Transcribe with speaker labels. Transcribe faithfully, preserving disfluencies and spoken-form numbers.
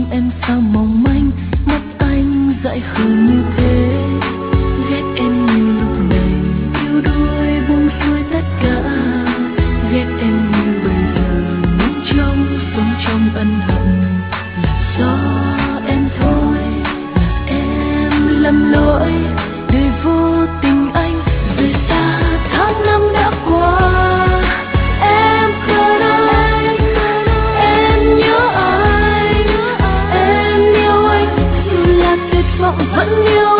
Speaker 1: em sao mong manh, mắt anh dại khờ như thế. Ghét em như lúc này, yêu đuối buông xuôi tất cả. Ghét em như bây giờ, muốn trong sống trong ân hận. Là do em thôi, là em lầm lỗi, đời vô tình anh rời xa. Tháng năm đã qua, em khờ đôi, em nhớ anh, em yêu anh, dù là tuyệt vọng vẫn yêu.